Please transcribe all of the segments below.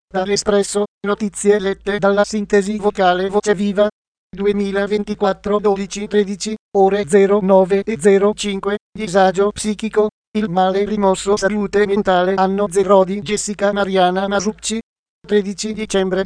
Dall'Espresso, notizie lette dalla sintesi vocale Voce Viva. 2024 12 13 ore 09:05. Disagio psichico. Il male rimosso. Salute mentale. Anno 0 di Jessica Mariana Masucci. 13 dicembre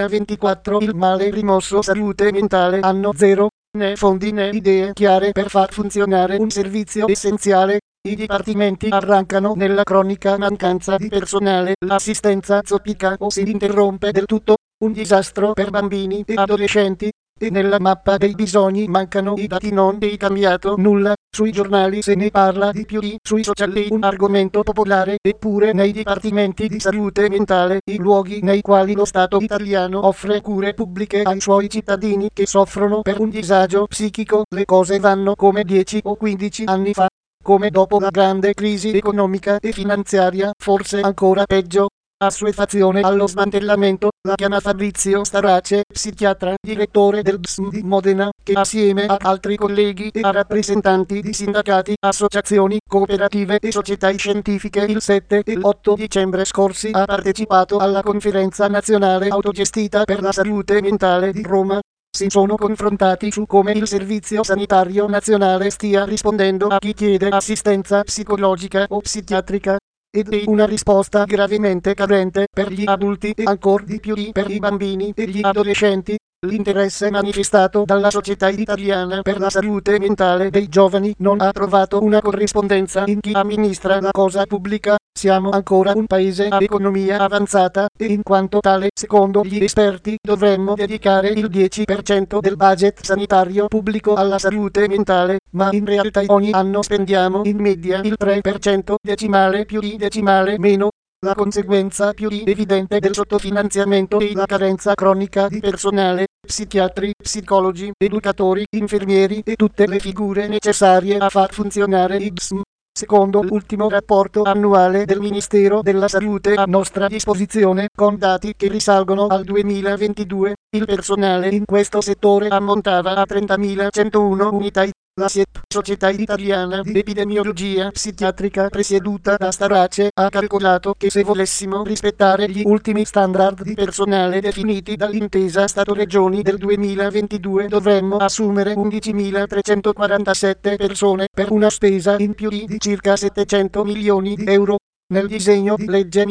2024. Il male rimosso. Salute mentale. Anno 0. Né fondi né idee chiare per far funzionare un servizio essenziale. I dipartimenti arrancano nella cronica mancanza di personale, l'assistenza zoppica o si interrompe del tutto, un disastro per bambini e adolescenti, e nella mappa dei bisogni mancano i dati, non è cambiato nulla, sui giornali se ne parla di più, sui social è un argomento popolare, eppure nei dipartimenti di salute mentale, i luoghi nei quali lo Stato italiano offre cure pubbliche ai suoi cittadini che soffrono per un disagio psichico, le cose vanno come 10 o 15 anni fa. Come dopo la grande crisi economica e finanziaria, forse ancora peggio. Assuefazione allo smantellamento, la chiama Fabrizio Starace, psichiatra, direttore del DSM di Modena, che assieme ad altri colleghi e a rappresentanti di sindacati, associazioni, cooperative e società scientifiche il 7 e l'8 dicembre scorsi ha partecipato alla conferenza nazionale autogestita per la salute mentale di Roma. Si sono confrontati su come il Servizio Sanitario Nazionale stia rispondendo a chi chiede assistenza psicologica o psichiatrica, ed è una risposta gravemente carente per gli adulti e ancor di più per i bambini e gli adolescenti. L'interesse manifestato dalla Società Italiana per la Salute Mentale dei Giovani non ha trovato una corrispondenza in chi amministra la cosa pubblica. Siamo ancora un paese a economia avanzata e in quanto tale, secondo gli esperti, dovremmo dedicare il 10% del budget sanitario pubblico alla salute mentale, ma in realtà ogni anno spendiamo in media il 3%, decimale più di decimale meno. La conseguenza più evidente del sottofinanziamento è la carenza cronica di personale, psichiatri, psicologi, educatori, infermieri e tutte le figure necessarie a far funzionare il DSM. Secondo l'ultimo rapporto annuale del Ministero della Salute a nostra disposizione, con dati che risalgono al 2022, il personale in questo settore ammontava a 30.101 unità. La SIEP, Società Italiana di Epidemiologia Psichiatrica presieduta da Starace, ha calcolato che se volessimo rispettare gli ultimi standard di personale definiti dall'intesa Stato-Regioni del 2022 dovremmo assumere 11.347 persone per una spesa in più di circa 700 milioni di euro. Nel disegno di legge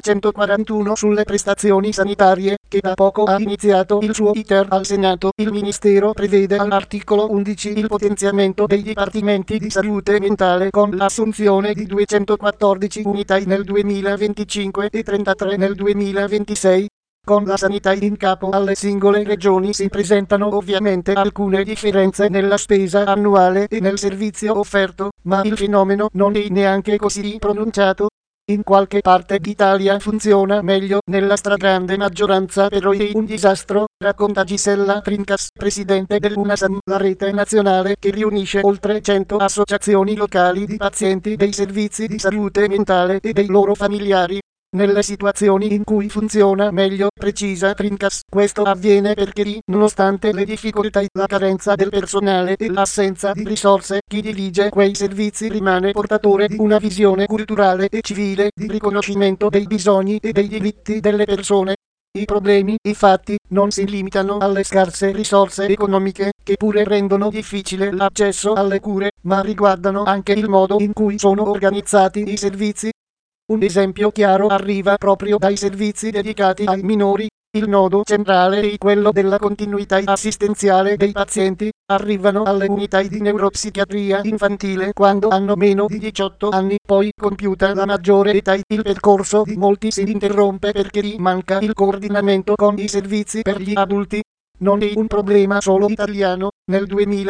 1241 sulle prestazioni sanitarie, che da poco ha iniziato il suo iter al Senato, il Ministero prevede all'articolo 11 il potenziamento dei dipartimenti di salute mentale con l'assunzione di 214 unità nel 2025 e 33 nel 2026. Con la sanità in capo alle singole regioni si presentano ovviamente alcune differenze nella spesa annuale e nel servizio offerto, ma il fenomeno non è neanche così pronunciato. In qualche parte d'Italia funziona meglio, nella stragrande maggioranza però è un disastro, racconta Gisella Trincas, presidente dell'UNASAM, la rete nazionale che riunisce oltre 100 associazioni locali di pazienti dei servizi di salute mentale e dei loro familiari. Nelle situazioni in cui funziona meglio, precisa Trincas, questo avviene perché, nonostante le difficoltà, la carenza del personale e l'assenza di risorse, chi dirige quei servizi rimane portatore di una visione culturale e civile di riconoscimento dei bisogni e dei diritti delle persone. I problemi, infatti, non si limitano alle scarse risorse economiche, che pure rendono difficile l'accesso alle cure, ma riguardano anche il modo in cui sono organizzati i servizi. Un esempio chiaro arriva proprio dai servizi dedicati ai minori. Il nodo centrale è quello della continuità assistenziale dei pazienti. Arrivano alle unità di neuropsichiatria infantile quando hanno meno di 18 anni, poi compiuta la maggiore età il percorso di molti si interrompe perché manca il coordinamento con i servizi per gli adulti. Non è un problema solo italiano. Nel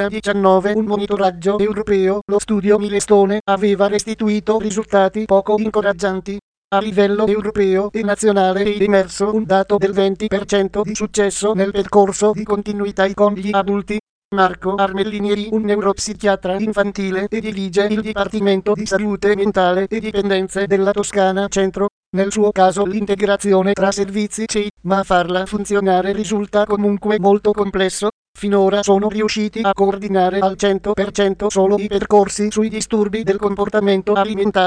2019 un monitoraggio europeo, lo studio Milestone, aveva restituito risultati poco incoraggianti. A livello europeo e nazionale è emerso un dato del 20% di successo nel percorso di continuità con gli adulti. Marco Armellinieri, un neuropsichiatra infantile e dirige il Dipartimento di Salute Mentale e Dipendenze della Toscana Centro. Nel suo caso l'integrazione tra servizi c'è, ma farla funzionare risulta comunque molto complesso. Finora sono riusciti a coordinare al 100% solo i percorsi sui disturbi del comportamento alimentare.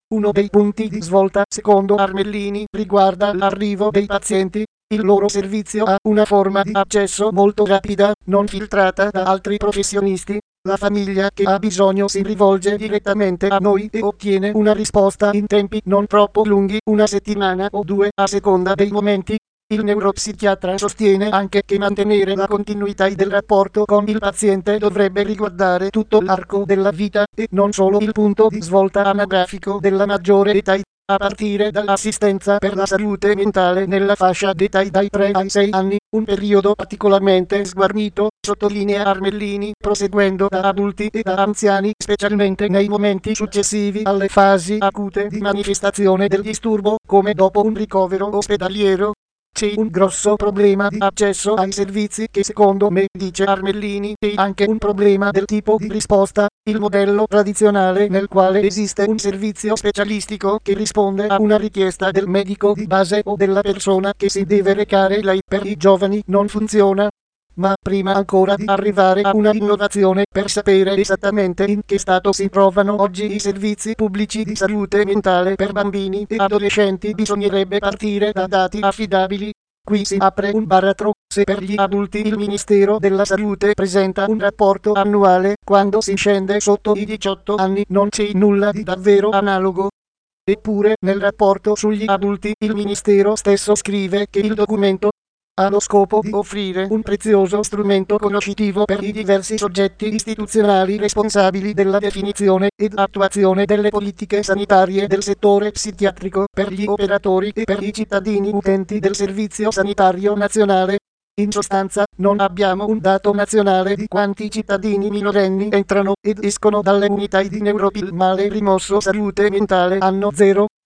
Uno dei punti di svolta, secondo Armellini, riguarda l'arrivo dei pazienti. Il loro servizio ha una forma di accesso molto rapida, non filtrata da altri professionisti. La famiglia che ha bisogno si rivolge direttamente a noi e ottiene una risposta in tempi non troppo lunghi, una settimana o due a seconda dei momenti. Il neuropsichiatra sostiene anche che mantenere la continuità del rapporto con il paziente dovrebbe riguardare tutto l'arco della vita e non solo il punto di svolta anagrafico della maggiore età, a partire dall'assistenza per la salute mentale nella fascia d'età dai 3 ai 6 anni, un periodo particolarmente sguarnito, sottolinea Armellini, proseguendo da adulti e da anziani, specialmente nei momenti successivi alle fasi acute di manifestazione del disturbo, come dopo un ricovero ospedaliero. C'è un grosso problema di accesso ai servizi che secondo me, dice Armellini, è anche un problema del tipo di risposta. Il modello tradizionale nel quale esiste un servizio specialistico che risponde a una richiesta del medico di base o della persona che si deve recare là per i giovani non funziona. Ma prima ancora di arrivare a una innovazione per sapere esattamente in che stato si trovano oggi i servizi pubblici di salute mentale per bambini e adolescenti, bisognerebbe partire da dati affidabili. Qui si apre un baratro. Se per gli adulti il Ministero della Salute presenta un rapporto annuale, quando si scende sotto i 18 anni non c'è nulla di davvero analogo. Eppure, nel rapporto sugli adulti, il Ministero stesso scrive che il documento ha lo scopo di offrire un prezioso strumento conoscitivo per i diversi soggetti istituzionali responsabili della definizione ed attuazione delle politiche sanitarie del settore psichiatrico, per gli operatori e per i cittadini utenti del Servizio Sanitario Nazionale. In sostanza, non abbiamo un dato nazionale di quanti cittadini minorenni entrano ed escono dalle unità di neuropil male rimosso salute mentale anno zero.